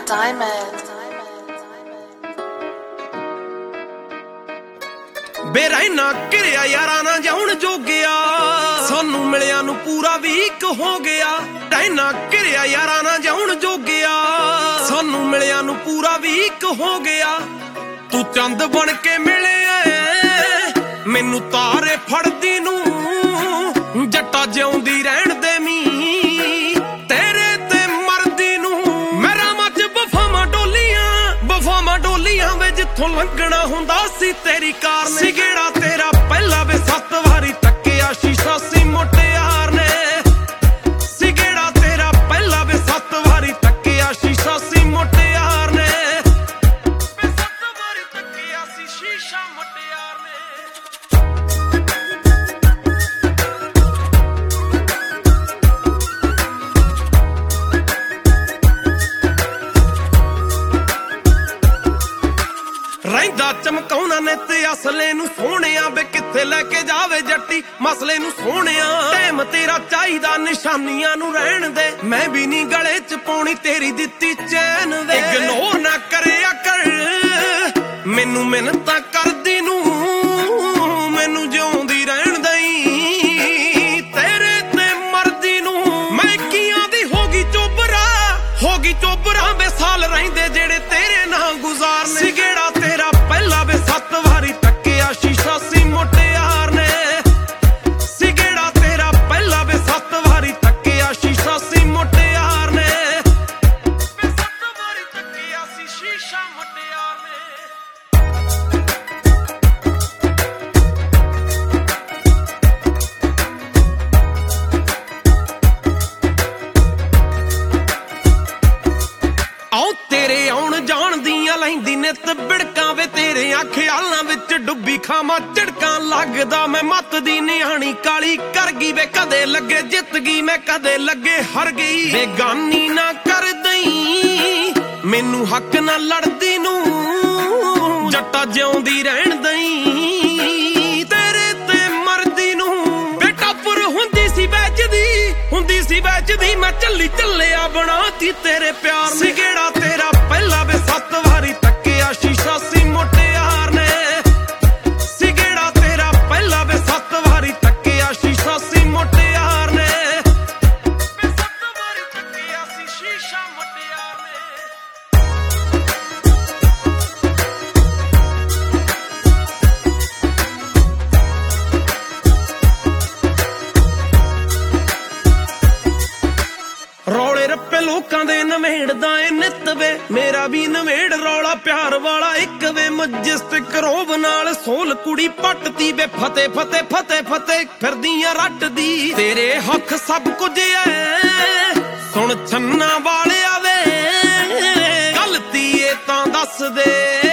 ਬੇਰਹਿਣਾ ਘਿਰਿਆ ਯਾਰਾਂ ਨਾ ਜਾਉਣ ਜੋਗਿਆ, ਸਾਨੂੰ ਮਿਲਿਆ ਨੂੰ ਪੂਰਾ ਵੀਕ ਹੋ ਗਿਆ। ਰਹਿਣਾ ਘਿਰਿਆ ਯਾਰਾਂ ਨਾ ਜਾਉਣ ਜੋਗਿਆ, ਸਾਨੂੰ ਮਿਲਿਆ ਨੂੰ ਪੂਰਾ ਵੀਕ ਹੋ ਗਿਆ। ਤੂੰ ਚੰਦ ਬਣ ਕੇ ਮਿਲਿਆ ਮੈਨੂੰ ਤਾਰੇ ਫੜਦੀ ਨੂੰ, ਜੱਟਾ ਜਿਉਂਦੀ ਰਹਿਣ ਦੇ ਮੀ ਤੇਰੇ ਤੇ ਮਰਦੀ ਨੂੰ। ਮੇਰਾ ਮੱਝ ਵਫਾਵਾਂ ਡੋਲੀਆਂ ਵੇ ਜਿੱਥੋਂ ਲੰਘਣਾ ਹੁੰਦਾ ਸੀ ਤੇਰੀ ਕਾਰ ਨੇ। ਸਿਗੜਾ ਤੇਰਾ ਪਹਿਲਾ ਵੇ 7 ਵਾਰੀ ਤੱਕਿਆ ਸ਼ੀਸ਼ਾ ਸੀ ਮੁਟਿਆਰ ਨੇ। ਸਿਗੜਾ ਤੇਰਾ ਪਹਿਲਾ ਵੇ 7 ਵਾਰੀ ਤੱਕਿਆ ਸ਼ੀਸ਼ਾ ਸੀ ਮੁਟਿਆਰ ਨੇ। 7 ਵਾਰੀ ਤੱਕਿਆ ਸੀ ਸ਼ੀਸ਼ਾ ਮੁਟਿਆਰ ਨੇ। ਰਹਿੰਦਾ ਚਮਕਾਉਣਾ ਨੇ ਤੇ ਅਸਲੇ ਨੂੰ ਸੋਹਣਿਆ ਵੇ ਕਿੱਥੇ ਲੈ ਕੇ ਜਾਵੇ ਜੱਟੀ ਮਸਲੇ ਨੂੰ ਸੋਹਣਿਆ। ਟਾਈਮ ਤੇਰਾ ਚਾਹੀਦਾ ਨਿਸ਼ਾਨੀਆਂ ਨੂੰ ਰਹਿਣ ਦੇ, ਮੈਂ ਵੀ ਨਹੀਂ ਗਲੇ ਚ ਪਾਉਣੀ ਤੇਰੀ ਦਿੱਤੀ ਚੈਨ ਵੇ। ਇਗਨੋਰ ਨਾ ਕਰਿਆ ਕਰ ਮੈਨੂੰ ਮਿਹਨਤਾਂ ਕਰਦੀ ਨੂੰ, ਮੈਨੂੰ ਜਿਉਂਦੀ ਰਹਿਣ ਦਈ ਤੇਰੇ ਤੇ ਮਰਦੀ ਨੂੰ। ਮੈਂ ਕੀਆਂ ਦੀ ਹੋ ਗਈ ਚੋਬਰਾ ਵੇ ਸਾਲ ਰਹਿੰਦੇ ਜਿਹੜੇ ਤੇਰੇ ਨਾਲ ਗੁਜ਼ਾਰਨੇ। ਸਿਗੜਾ ਤੇਰਾ ਪਹਿਲਾ ਵੇ 7 ਵਾਰੀ ਤੱਕਿਆ ਸ਼ੀਸ਼ਾ ਸੀ ਮੁਟਿਆਰ ਨੇ। ਸਿਗੜਾ ਤੇਰਾ ਪਹਿਲਾ ਵੇ 7 ਵਾਰੀ ਤੱਕਿਆ ਸ਼ੀਸ਼ਾ ਸੀ ਮੁਟਿਆਰ ਨੇ। 7 ਵਾਰੀ ਤੱਕਿਆ ਸੀ ਸ਼ੀਸ਼ਾ ਮੁਟਿਆਰ ਨੇ। ਆਓ ਤੇਰੇ ਆਉਣ ਜਾਣ ਦੀਆਂ ਲੈਂਦੀ ਨਿੱਤ ਬਿੜਕਾਂ ਵੇ ਤੇਰਿਆਂ ਖਿਆਲਾਂ ਵਿੱਚ ਡੁੱਬੀ ਖਾਵਾਂ ਝੜਕਾਂ। ਲੱਗਦਾ ਮੈਂ ਮੱਤ ਦੀ ਨਿਆਣੀ ਕਾਲੀ ਕਰ ਗਈ ਵੇ, ਕਦੇ ਲੱਗੇ ਜਿੱਤ ਗਈ ਮੈਂ ਕਦੇ ਲੱਗੇ ਹਾਰ ਗਈ। ਬੇਗਾਨੀ ਨਾ ਕਰ ਦਈ ਮੈਨੂੰ ਹੱਕ ਨਾ ਲੜਦੀ ਨੂੰ, ਜੱਟਾ ਜਿਉਂਦੀ ਰਹਿਣ ਦਈ ਤੇਰੇ ਤੇ ਮਰਦੀ ਨੂੰ। ਬੇਟਾ ਪੁਰ ਹੁੰਦੀ ਸੀ ਵੇਚਦੀ ਮੈਂ ਚੱਲਿਆ ਬਣਾਤੀ ਤੇਰੇ ਪਿਆਰ ਨੇ। ਸਿਗੜਾ ਤੇਰਾ ਪਹਿਲਾ ਵੇ 7 ਵਾਰੀ ਤੱਕਿਆ ਸ਼ੀਸ਼ਾ ਸੀ ਮੁਟਿਆਰ ਨੇ। ਸਿਗੜਾ ਤੇਰਾ ਪਹਿਲਾ ਵੇ 7 ਵਾਰੀ ਤੱਕਿਆ ਸ਼ੀਸ਼ਾ ਸੀ ਮੁਟਿਆਰ ਨੇ। 7 ਵਾਰੀ ਤੱਕਿਆ ਸੀ ਸ਼ੀਸ਼ਾ ਮੁਟਿਆਰ ਨੇ। ਰੌਲੇ ਰੱਪੇ ਲੋਕਾਂ ਦੇ ਨਵੇੜਦਾ ਏ ਨਿੱਤ ਵੇ, ਮੇਰਾ ਵੀ ਨਵੇੜ ਰੌਲਾ ਪਿਆਰ ਵਾਲਾ ਇੱਕ ਵੇ। ਮਜਿਸਟਿਕ ਰੋਬ ਨਾਲ ਸੋਲ ਕੁੜੀ ਪੱਟਦੀ ਵੇ, ਫਤਿਹ ਫਿਰਦੀਆਂ ਰੱਟਦੀ। ਤੇਰੇ ਹੱਥ ਸਭ ਕੁਝ ਐ ਸੁਣ ਛੰਨਾ ਵਾਲਿਆ ਵੇ, ਗਲਤੀ ਏ ਤਾਂ ਦੱਸ ਦੇ।